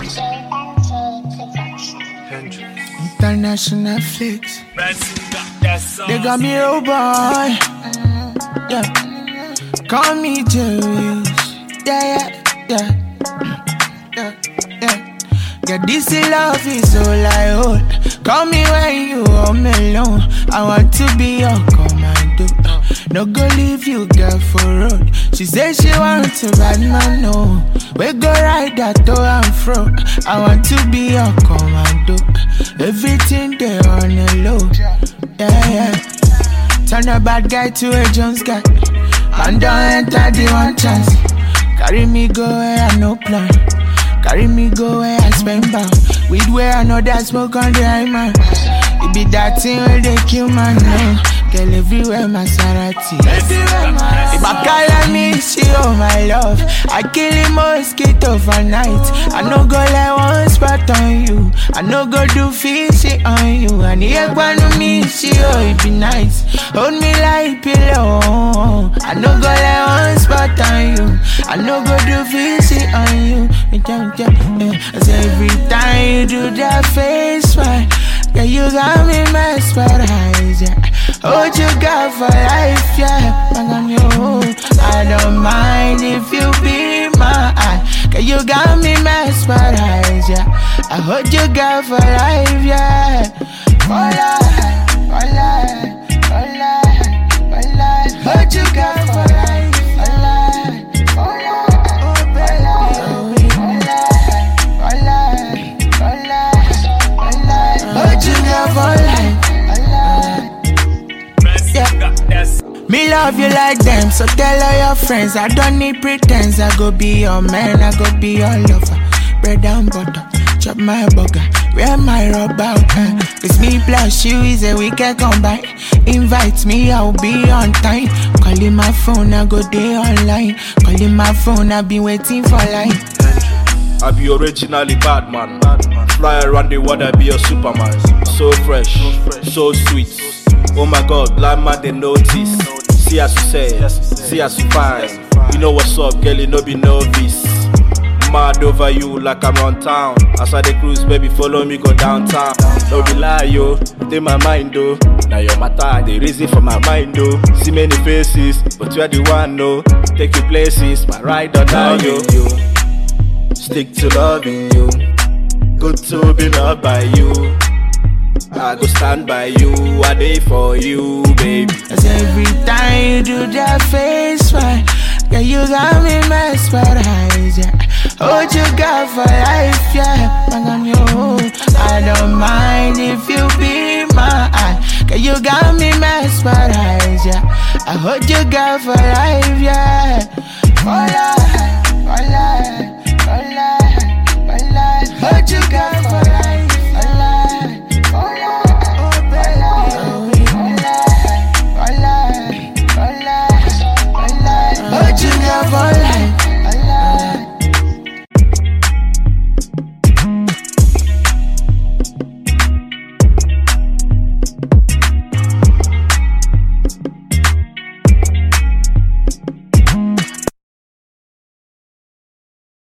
International flicks. They got me oh boy. Yeah. Call me Jerry. Yeah. Yeah, this love is all I hold. Call me when you home alone. I want to be your commando. No go leave you, girl, for road. She said she want to ride my no. We go ride that to and fro. I want to be your commando. Everything they on the low. Yeah. Turn a bad guy to a Jones guy. And don't enter the one chance. Carry me go where I no plan. Carry me go where I spend back. Weed where I know that smoke on the high man. It be that thing where they kill man no. Girl everywhere Maserati. If I call me, she oh my love. I kill a mosquito for night. I no go let one spot on you. I no go do fishy on you. And the egg one on me, she oh it be nice. Hold me like pillow. I no go let one spot on you. I no go do fishy on you. Cause every time you do that face right, yeah, you got me mesmerized, yeah. Hold you girl for life, yeah. I don't mind if you be my eye. Cause you got me mesmerized, yeah. I hold you girl for life, yeah. For life. Hold you girl for life. Me love you like them, so tell all your friends. I don't need pretense. I go be your man, I go be your lover. Bread and butter, chop my burger, wear my rubber. Cause me plus you is a wicked combine. Invite me, I'll be on time. Calling my phone, I go day online. Calling my phone, I've been waiting for line. I be originally bad man. Fly around the world, I be your Superman. So fresh, so sweet. Oh my God, blind man they notice. See as you say, see as you find. You know what's up, girl, you know be novice. Mad over you like I'm on town. As I dey cruise, baby, follow me go downtown. Don't be lie, yo, take my mind, though. Now your matter, the reason for my mind, though. See many faces, but you are the one, no. Take you places, my ride or die, yo. Stick to loving you. Good to be loved by you. I go stand by you, I day for you, baby. Cause every time you do that face right, yeah, you got me mesmerized, yeah. Hold you girl for life, yeah. I don't mind if you be my eye. Cause you got me mesmerized, yeah. I hold you girl for life, yeah. For life. Hold you girl.